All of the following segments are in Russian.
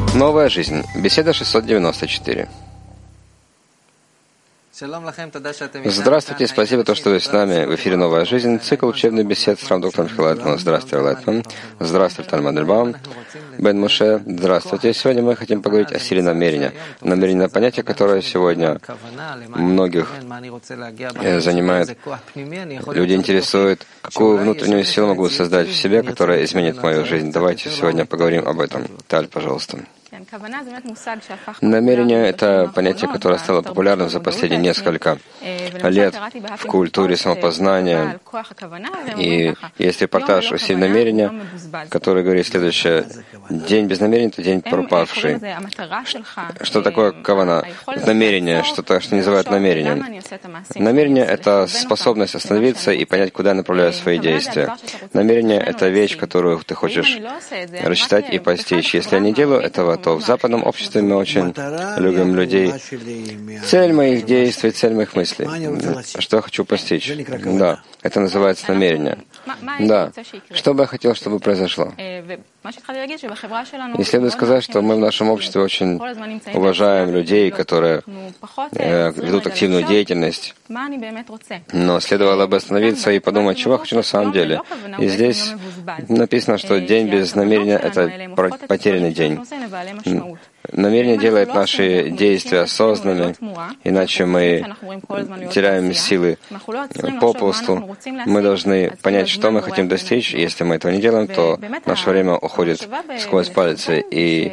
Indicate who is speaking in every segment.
Speaker 1: Новая жизнь. Беседа 694. Здравствуйте, спасибо, что вы с нами. В эфире «Новая жизнь», цикл учебных бесед с доктором Хилайтманом. Здравствуйте, Лайтман. Здравствуйте, Альмадельбаум. Бен Муше. Здравствуйте. Сегодня мы хотим поговорить о силе намерения. Намерение — понятие, которое сегодня многих занимает. Люди интересуют, какую внутреннюю силу могу создать в себе, которая изменит мою жизнь. Давайте сегодня поговорим об этом. Таль, пожалуйста. Намерение — это понятие, которое стало популярным за последние несколько лет в культуре самопознания. И есть репортаж о силе намерения, который говорит следующее: день без намерения — это день пропавший. Что такое кавана? Намерение, что-то, что называют намерением. Намерение — это способность остановиться и понять, куда я направляю свои действия. Намерение — это вещь, которую ты хочешь рассчитать и постичь. Если я не делаю этого, то в западном обществе мы очень любим людей. Цель моих действий, цель моих мыслей. Что я хочу постичь? Да, это называется намерение. Да. Что бы я хотел, чтобы произошло? И следует сказать, что мы в нашем обществе очень уважаем людей, которые ведут активную деятельность. Но следовало бы остановиться и подумать, чего я хочу на самом деле. И здесь написано, что день без намерения — это потерянный день. Намерение делает наши действия осознанными, иначе мы теряем силы попусту. Мы должны понять, что мы хотим достичь. Если мы этого не делаем, то наше время уходит сквозь пальцы. И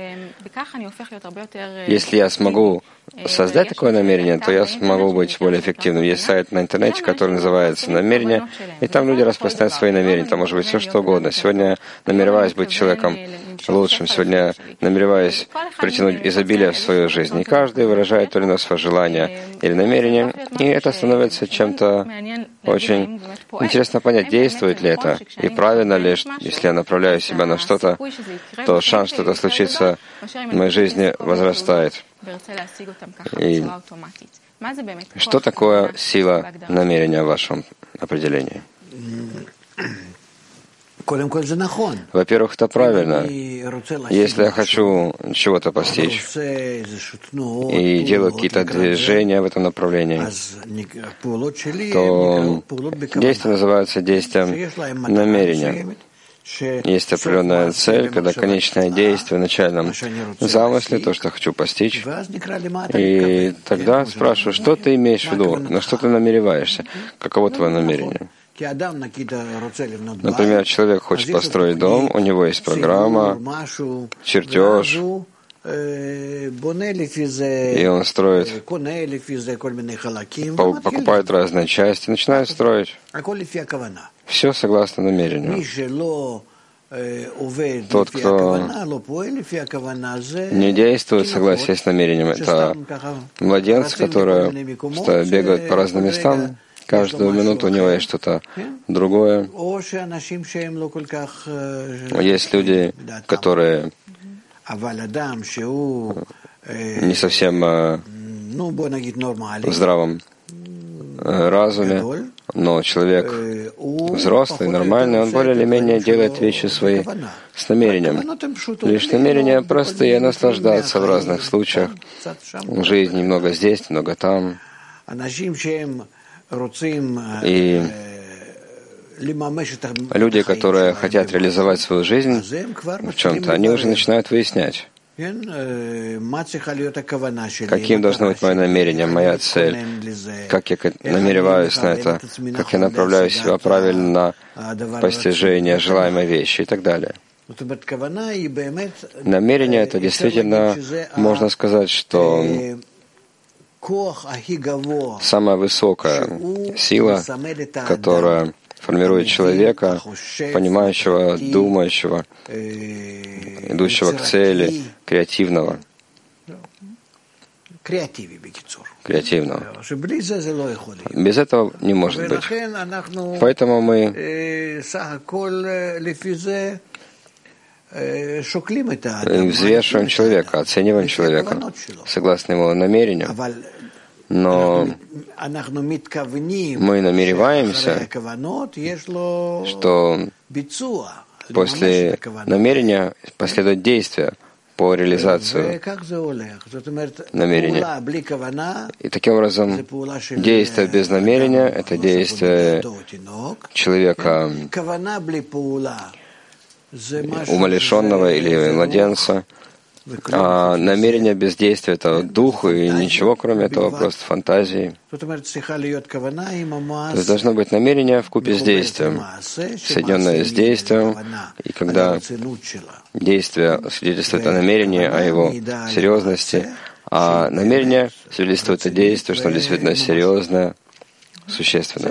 Speaker 1: если я смогу создать такое намерение, то я смогу быть более эффективным. Есть сайт на интернете, который называется «Намерение», и там люди распространяют свои намерения. Там может быть все, что угодно. Сегодня я намереваюсь быть человеком лучшим. Сегодня я намереваюсь притянуть изобилие в свою жизнь. И каждый выражает то или иное свое желание или намерение, и это становится чем-то очень интересно понять, действует ли это, и правильно ли, если я направляю себя на что-то, то шанс, что это случится в моей жизни, возрастает. И что такое сила намерения в вашем определении? Во-первых, это правильно. Если я хочу чего-то постичь и делаю какие-то движения в этом направлении, то действие называется действием намерения. Есть определенная цель, когда конечное действие в начальном замысле, то, что я хочу постичь. И тогда спрашиваю, что ты имеешь в виду, на что ты намереваешься, каково твое намерение? Например, человек хочет построить дом, у него есть программа, чертеж, и он строит, покупает разные части, начинает строить. Все согласно намерению. Тот, кто не действует согласно с намерением, это младенцы, которые бегают по разным местам. Каждую минуту у него есть что-то другое. Есть люди, которые не совсем в здравом разуме, но человек взрослый, нормальный, он более или менее делает вещи свои с намерением. Лишь намерения простые, наслаждаться в разных случаях. Жизнь немного здесь, немного там. И люди, которые хотят реализовать свою жизнь в чем-то, они уже начинают выяснять, каким должно быть мое намерение, моя цель, как я намереваюсь на это, как я направляю себя правильно в постижение желаемой вещи и так далее. Намерение — это действительно, можно сказать, что самая высокая сила, которая формирует человека, понимающего, думающего, идущего к цели, креативного. Без этого не может быть. Поэтому мы взвешиваем человека, оцениваем человека согласно его намерению. Но мы намереваемся, что после намерения последует действие, по реализации намерения. И таким образом, действие без намерения — это действие человека умалишенного или младенца, а намерение без действия — это дух, и ничего кроме этого, просто фантазии. То есть должно быть намерение вкупе с действием, соединенное с действием, и когда действие свидетельствует о намерении, о его серьезности, а намерение свидетельствует о действии, что оно действительно серьезное, существенное.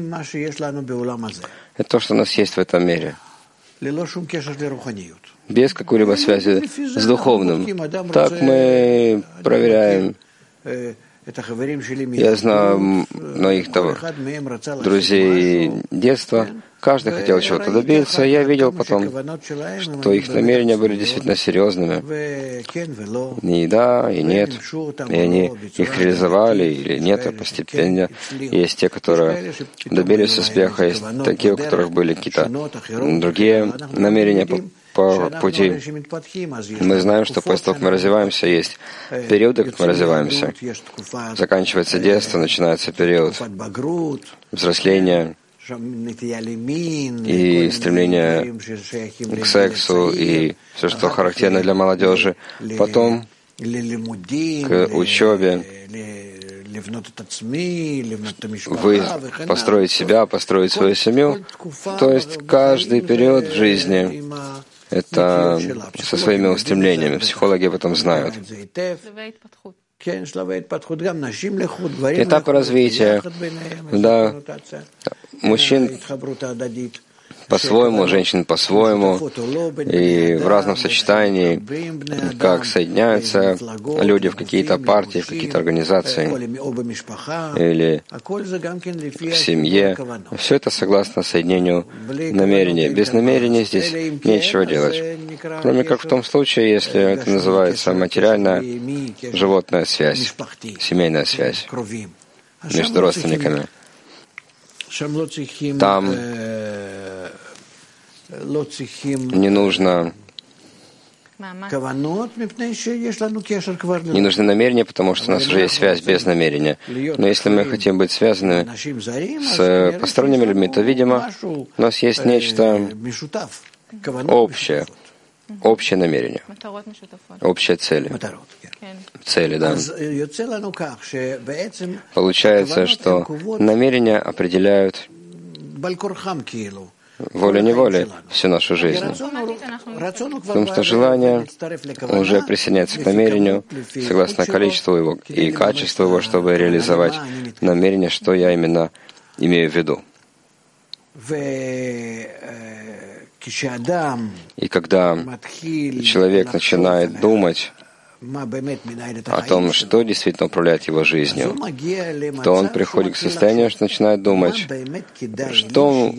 Speaker 1: Это то, что у нас есть в этом мире, без какой-либо связи с духовным. Так мы проверяем. Я знаю моих друзей детства. Каждый хотел чего-то добиться. Я видел потом, что их намерения были действительно серьезными. И да, и нет. И они их реализовали или нет, постепенно. Есть те, которые добились успеха, есть такие, у которых были какие-то другие намерения по пути. Мы знаем, что после того, как мы развиваемся, есть периоды, как мы развиваемся. Заканчивается детство, начинается период взросления и стремление к сексу, и все, что характерно для молодежи. Потом к учебе, построить себя, построить свою семью. То есть каждый период в жизни — это со своими устремлениями. Психологи об этом знают. Этапы развития, да, мужчин по-своему, женщин по-своему, и в разном сочетании, как соединяются люди в какие-то партии, в какие-то организации или в семье. Все это согласно соединению намерения. Без намерения здесь нечего делать. Кроме как в том случае, если это называется материальная животная связь, семейная связь между родственниками. Там не нужно намерение, потому что у нас уже есть связь без намерения. Но если мы хотим быть связаны с посторонними людьми, то, видимо, у нас есть нечто общее, общее намерение, общие цели. Цели, да. Получается, что намерения определяют волей-неволей всю нашу жизнь. Потому что желание уже присоединяется к намерению согласно количеству его и качеству его, чтобы реализовать намерение, что я именно имею в виду. И когда человек начинает думать о том, что действительно управляет его жизнью, то он приходит к состоянию, что начинает думать, что,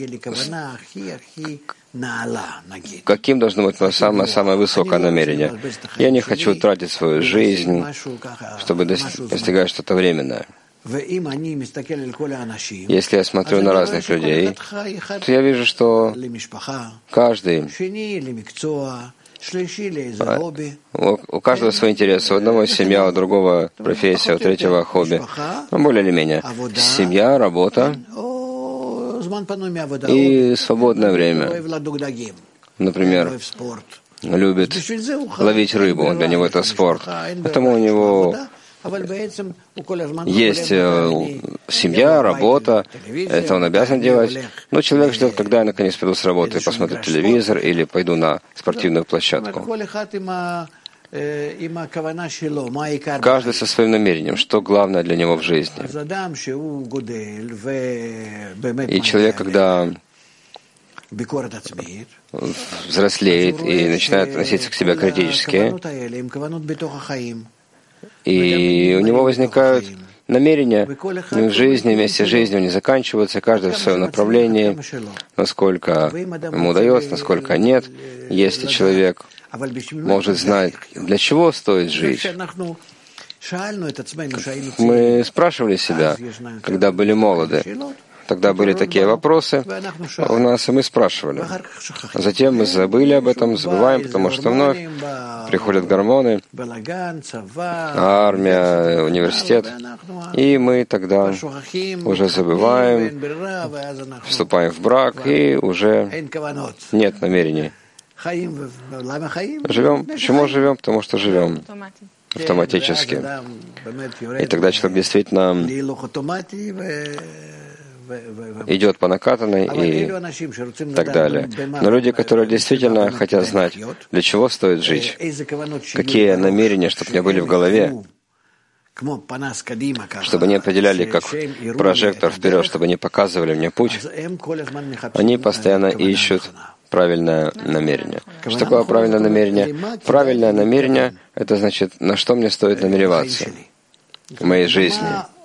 Speaker 1: каким должно быть мое самое высокое намерение. Я не хочу тратить свою жизнь, чтобы достигать что-то временное. Если я смотрю на разных людей, то я вижу, что каждый, у каждого свои интересы. У одного семья, у другого профессия, у третьего хобби. Более или менее. Семья, работа и свободное время. Например, любит ловить рыбу, для него это спорт. Поэтому у него есть семья, работа, это он обязан делать. Но человек ждет, когда я наконец приду с работы и посмотрю телевизор или пойду на спортивную площадку. Каждый со своим намерением, что главное для него в жизни. И человек, когда взрослеет и начинает относиться к себе критически, и у него возникают намерения в жизни, вместе с жизнью, они заканчиваются, каждый в своем направлении, насколько ему удается, насколько нет. Если человек может знать, для чего стоит жить. Мы спрашивали себя, когда были молоды, Тогда были такие вопросы у нас, и мы спрашивали. Затем мы забыли об этом, забываем, потому что вновь приходят гормоны, армия, университет, и мы тогда уже забываем, вступаем в брак, и уже нет намерений. Живем. Почему живем? Потому что живем автоматически. И тогда человек действительно идет по накатанной и так далее. Но люди, которые действительно хотят знать, для чего стоит жить, какие намерения, чтобы у меня были в голове, чтобы они определяли как прожектор вперед, чтобы они показывали мне путь, они постоянно ищут правильное намерение. Что такое правильное намерение? Правильное намерение — это значит, на что мне стоит намереваться в моей жизни.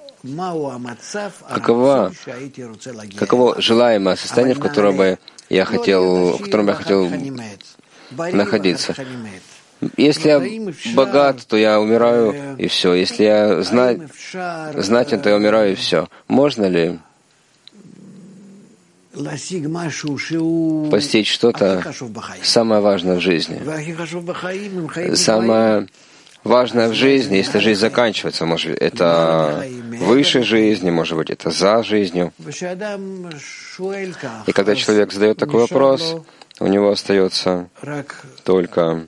Speaker 1: Каково желаемое состояние, в котором я хотел находиться. Если я богат, то я умираю, и все. Если я знатен, то я умираю, и все. Можно ли постичь что-то самое важное в жизни? Самое важное в жизни, если жизнь заканчивается, может быть, это выше жизни, может быть, это за жизнью. И когда человек задает такой вопрос, у него остается только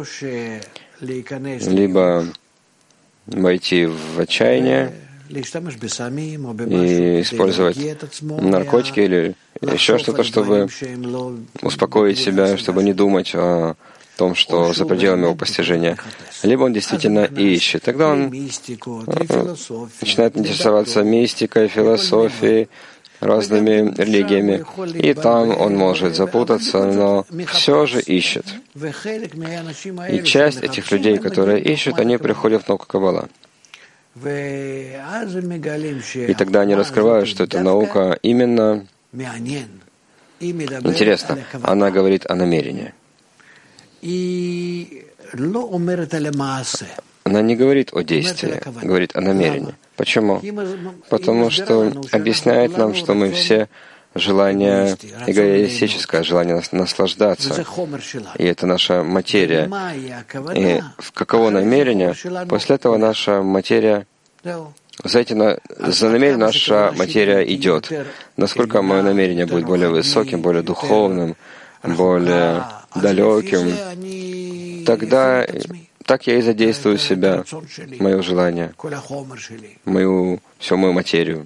Speaker 1: либо войти в отчаяние и использовать наркотики или еще что-то, чтобы успокоить себя, чтобы не думать о том, что за пределами его постижения. Либо он действительно ищет. Тогда он начинает интересоваться мистикой, философией, разными религиями. И там он может запутаться, но все же ищет. И часть этих людей, которые ищут, они приходят в науку Каббала. И тогда они раскрывают, что эта наука именно интересна. Она говорит о намерении. Она не говорит о действии, говорит о намерении. Почему? Потому что объясняет нам, что мы все желание эгоистическое, желание наслаждаться. И это наша материя. И в каково намерение? После этого наша материя, за намерением наша материя идет. Насколько мое намерение будет более высоким, более духовным, более далеким, тогда так я и задействую себя, мое желание, всю мою материю.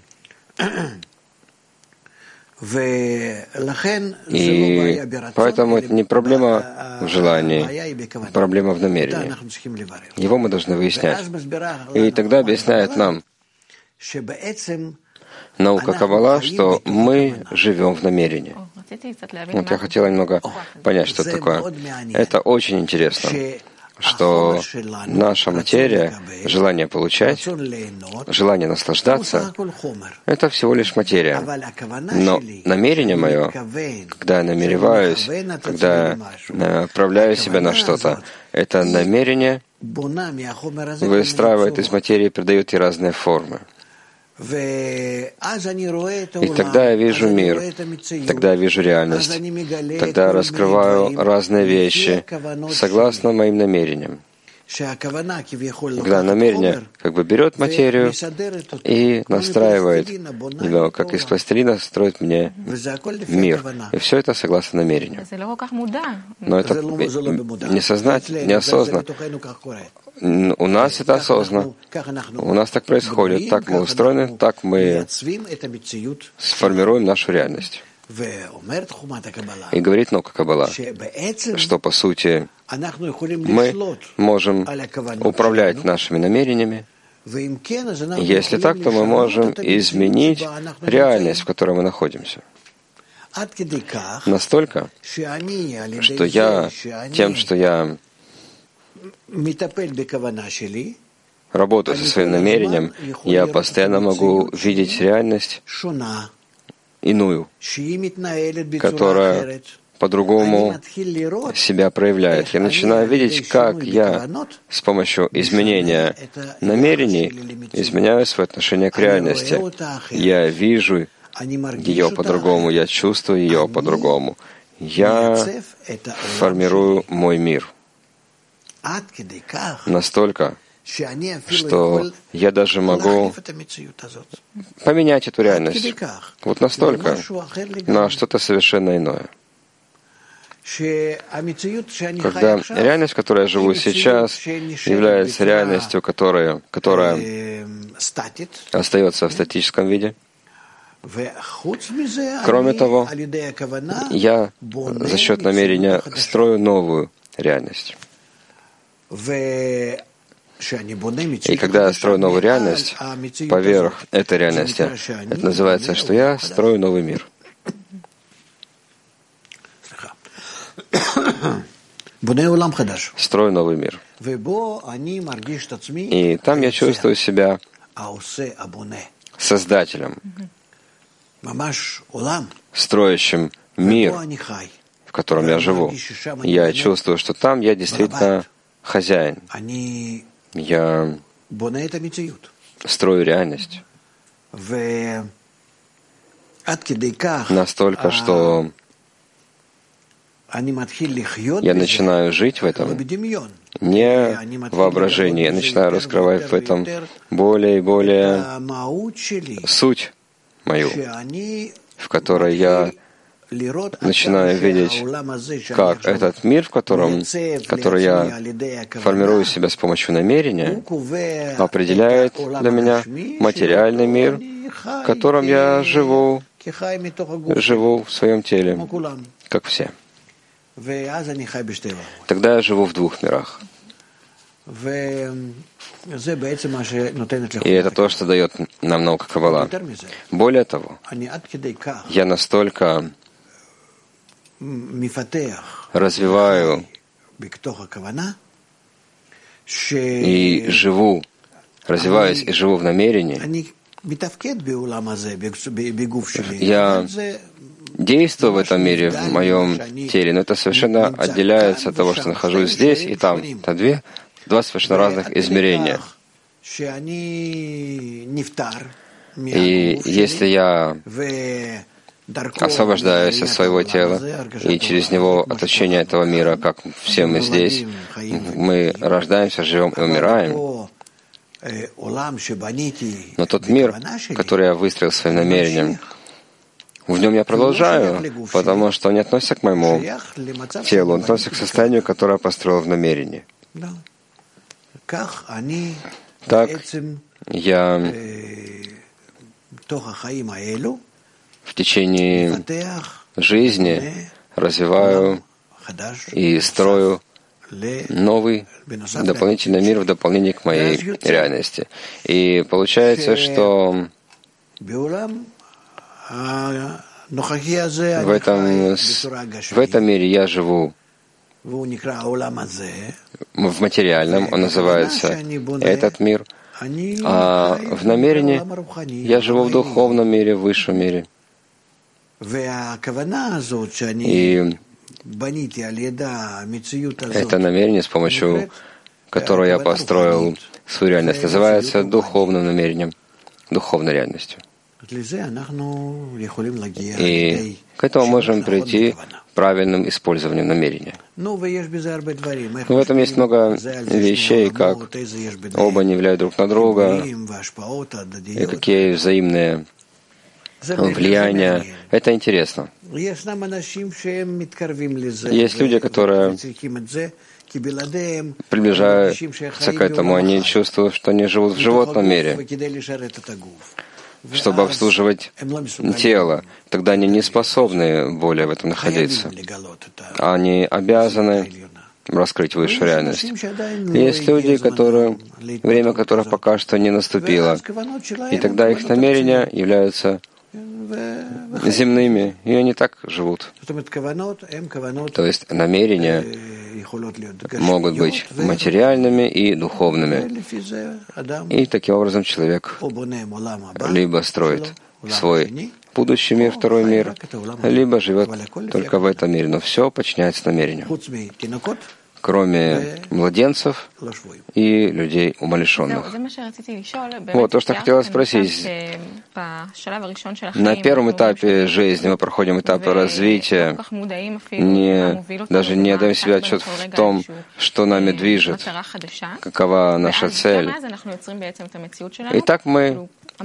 Speaker 1: И поэтому это не проблема в желании, проблема в намерении. Его мы должны выяснять. И тогда объясняет нам наука Каббала, что мы живем в намерении. Вот я хотела немного понять, что это такое. Это очень интересно, что наша материя, желание получать, желание наслаждаться, это всего лишь материя. Но намерение мое, когда я намереваюсь, когда я направляю себя на что-то, это намерение выстраивает из материи, придает ей разные формы. И тогда я вижу мир, тогда я вижу реальность, тогда я раскрываю разные вещи согласно моим намерениям. Когда намерение как бы берет материю и настраивает его, как из пластилина строит мне мир. И все это согласно намерению. Но это несознательно, неосознанно. У нас это осознанно. У нас так происходит, так мы устроены, так мы сформируем нашу реальность. И говорит наука Каббала, что по сути мы можем управлять нашими намерениями. Если так, то мы можем изменить реальность, в которой мы находимся. Настолько, что тем, что я работаю со своим намерением, я постоянно могу видеть реальность иную, которая по-другому себя проявляет. Я начинаю видеть, как я с помощью изменения намерений изменяю свое отношение к реальности. Я вижу ее по-другому, я чувствую ее по-другому. Я формирую мой мир настолько, что я даже могу поменять эту реальность. Вот настолько, на что-то совершенно иное. Когда реальность, в которой я живу сейчас, является реальностью, которая остается в статическом виде. Кроме того, я за счет намерения строю новую реальность. И когда я строю новую реальность, поверх этой реальности, это называется, что я строю новый мир. Строю новый мир. И там я чувствую себя создателем, строящим мир, в котором я живу. Я чувствую, что там я действительно хозяин. Я строю реальность. Настолько, что я начинаю жить в этом не в воображении, я начинаю раскрывать в этом более и более суть мою, в которой я начинаю видеть, как этот мир, который я формирую себя с помощью намерения, определяет для меня материальный мир, в котором я живу в своем теле, как все. Тогда я живу в двух мирах. И это то, что дает нам наука Каббала. Более того, я настолько развиваю и живу, развиваюсь и живу в намерении. Я действую в этом мире, в моем теле, но это совершенно отделяется от того, что нахожусь здесь и там. Это два совершенно разных измерения. И если я освобождаюсь от своего тела, и через него от ощущения этого мира, как все мы здесь, мы рождаемся, живем и умираем. Но тот мир, который я выстроил своим намерением, в нем я продолжаю, потому что он не относится к моему телу, он относится к состоянию, которое я построил в намерении. Так я в течение жизни развиваю и строю новый дополнительный мир в дополнение к моей реальности. И получается, что в этом мире я живу в материальном, он называется этот мир, а в намерении я живу в духовном мире, в высшем мире. И это намерение, с помощью которого я построил свою реальность, называется духовным намерением, духовной реальностью. И к этому можем прийти правильным использованием намерения. В этом есть много вещей, как оба не влияют друг на друга, и какие взаимные влияния. Это интересно. Есть люди, которые приближаются к этому, они чувствуют, что они живут в животном мире, чтобы обслуживать тело. Тогда они не способны более в этом находиться. Они обязаны раскрыть высшую реальность. Есть люди, время которых пока что не наступило, и тогда их намерения являются земными, и они так живут. То есть намерения могут быть материальными и духовными. И таким образом человек либо строит свой будущий мир, второй мир, либо живет только в этом мире. Но все подчиняется намерению. кроме младенцев и людей умалишенных. Вот то, что я хотела спросить. На первом этапе жизни мы проходим этапы развития, даже не отдаем себе отчет в том, что нами движет, какова наша цель. И так мы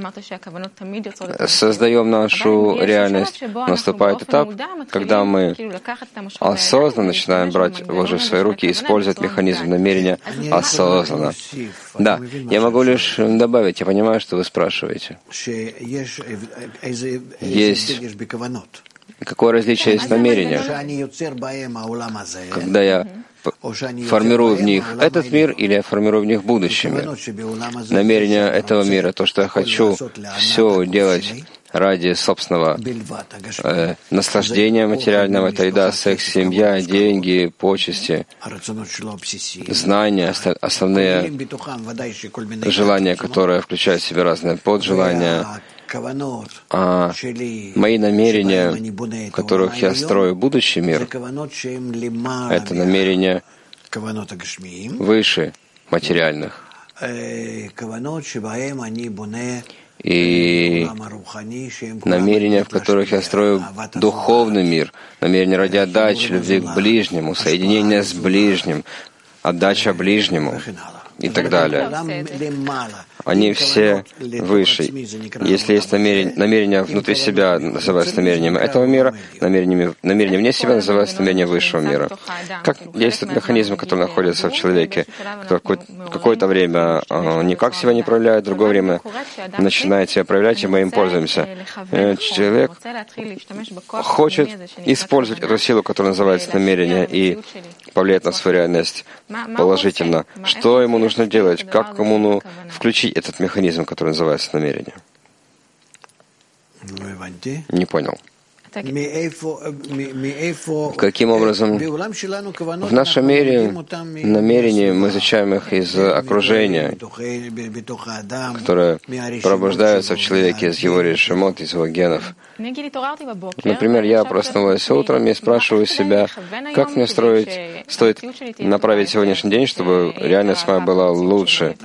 Speaker 1: создаем нашу реальность. Наступает этап, когда мы осознанно начинаем брать ложи в свои руки и использовать механизм намерения осознанно. Да, я могу лишь добавить, я понимаю, что вы спрашиваете. Есть какое различие есть в намерениях, когда я формирую в них этот мир или я формирую в них будущий мир. Намерение этого мира, то, что я хочу все делать ради собственного наслаждения материального, это еда, секс, семья, деньги, почести, знания, основные желания, которые включают в себя разные поджелания. А мои намерения, в которых я строю будущий мир, это намерения выше материальных. И намерения, в которых я строю духовный мир, намерения ради отдачи, любви к ближнему, соединения с ближним, отдача ближнему и так далее. Они все выше. Если есть намерение внутри себя, называется намерением этого мира, намерение вне себя называется намерение высшего мира. Как действует механизм, который находится в человеке, который какое-то время никак себя не проявляет, в другое время начинает себя проявлять, и мы им пользуемся. Человек хочет использовать эту силу, которая называется намерение, и повлиять на свою реальность положительно. Что ему нужно делать? Как ему включить этот механизм, который называется намерение? Не понял. Каким образом? В нашем мире намерения мы изучаем их из окружения, которое пробуждается в человеке из его решимот, из его генов. Например, я проснулась утром и спрашиваю себя, как мне стоит направить сегодняшний день, чтобы реальность моя была лучше.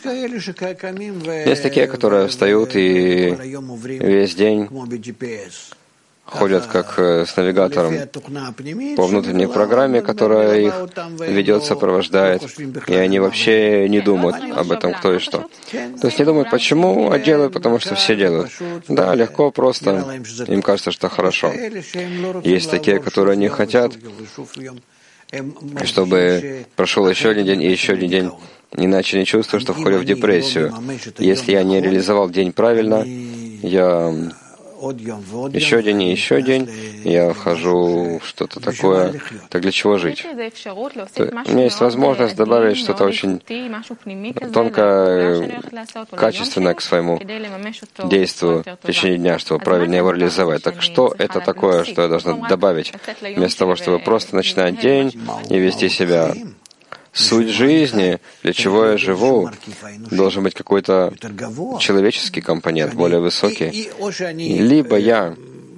Speaker 1: Есть такие, которые встают и весь день ходят как с навигатором по внутренней программе, которая их ведет, сопровождает, и они вообще не думают об этом, кто и что. То есть не думают, почему, а делают, потому что все делают. Да, легко, просто, им кажется, что хорошо. Есть такие, которые не хотят, чтобы прошел еще один день и еще один день, иначе не чувствую, что входят в депрессию. Если я не реализовал день правильно, я еще день и еще день, я вхожу в что-то такое. Так для чего жить? У меня есть возможность добавить что-то очень тонкое, качественное к своему действию в течение дня, чтобы правильно его реализовать. Так что это такое, что я должна добавить, вместо того, чтобы просто начинать день и вести себя? Суть жизни, для чего я живу, должен быть какой-то человеческий компонент, более высокий. Либо я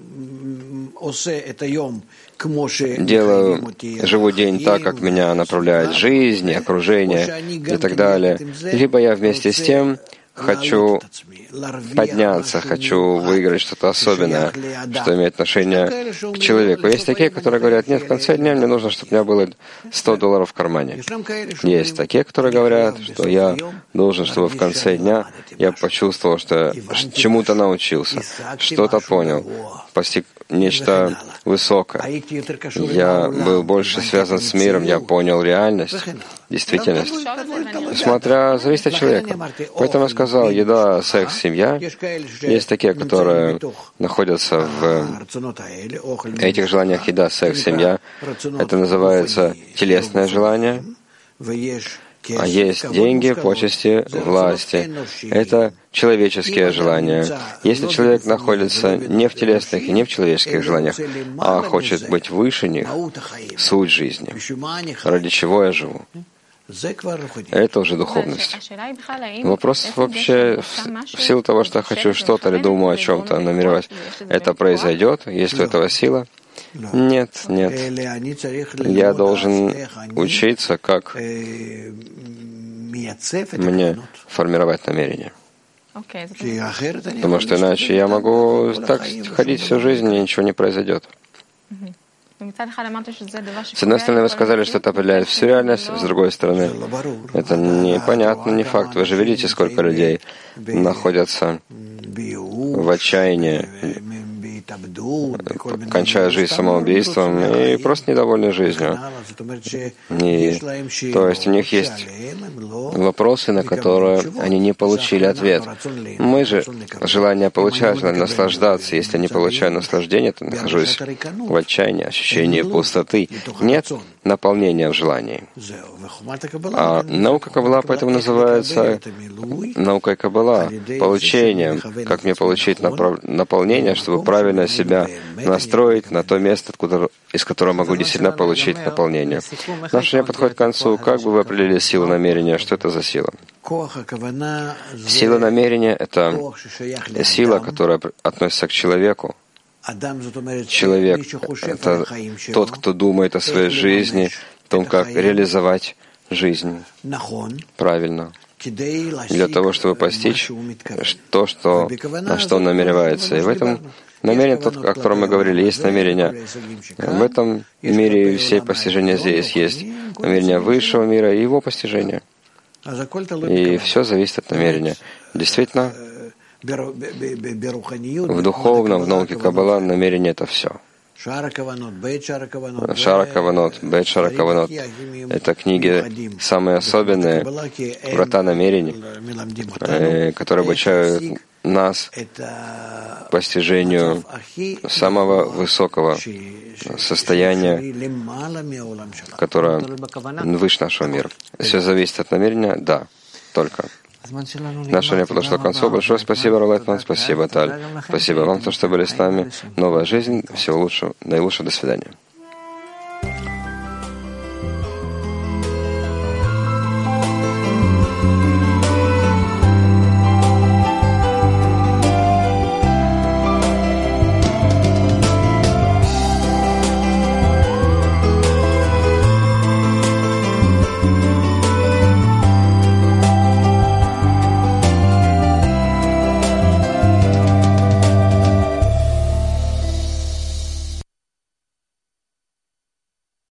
Speaker 1: живу день так, как меня направляет жизнь, окружение и так далее. Либо я вместе с тем хочу подняться, хочу выиграть что-то особенное, что имеет отношение к человеку. Есть такие, которые говорят, нет, в конце дня мне нужно, чтобы у меня было $100 в кармане. Есть такие, которые говорят, что я должен, чтобы в конце дня я почувствовал, что чему-то научился, что-то понял, постиг нечто высокое. Я был больше связан с миром, я понял реальность, действительность. Зависит от человека. Поэтому я сказал, еда, секс, семья. Есть такие, которые находятся в этих желаниях еда, секс, семья. Это называется телесное желание. А есть деньги, почести, власти. Это человеческие желания. Если человек находится не в телесных и не в человеческих желаниях, а хочет быть выше них, суть жизни, ради чего я живу, это уже духовность. Вопрос вообще в силу того, что я хочу что-то или думаю о чем-то, намереваюсь, это произойдет, есть ли у этого сила? Нет, нет. Я должен учиться, как мне формировать намерение. Потому что иначе я могу так ходить всю жизнь, и ничего не произойдет. С одной стороны, вы сказали, что это определяет всю реальность, с другой стороны, это непонятно, не факт. Вы же видите, сколько людей находятся в отчаянии, кончая жизнь самоубийством и просто недовольны жизнью. То есть у них есть вопросы, на которые они не получили ответ. Мы же желание получать, желание наслаждаться. Если не получаю наслаждения, то нахожусь в отчаянии, ощущении пустоты. Нет наполнения в желании. А наука Каббала поэтому называется наукой Каббала, получением, как мне получить наполнение, чтобы правильно себя настроить на то место, из которого могу действительно получить наполнение. Наше время подходит к концу. Как бы вы определили силу намерения? Что это за сила? Сила намерения — это сила, которая относится к человеку. Человек — это тот, кто думает о своей жизни, о том, как реализовать жизнь правильно, для того, чтобы постичь то, на что он намеревается. И в этом намерение, о котором мы говорили, есть намерение. В этом мире все постижения здесь есть намерение высшего мира и его постижения. И все зависит от намерения. Действительно, в духовном, в науке Каббала намерение — это все. Шара Каванот, Бет Шара Каванот — это книги самые особенные, врата намерений, которые обучают нас постижению самого высокого состояния, которое выше нашего мира. Все зависит от намерения? Да, только. Наше время подошло к концу. Большое спасибо, Ролетман, спасибо, Таль. Спасибо вам, то, что были с нами. Новая жизнь. Всего лучшего. Наилучшего. До свидания.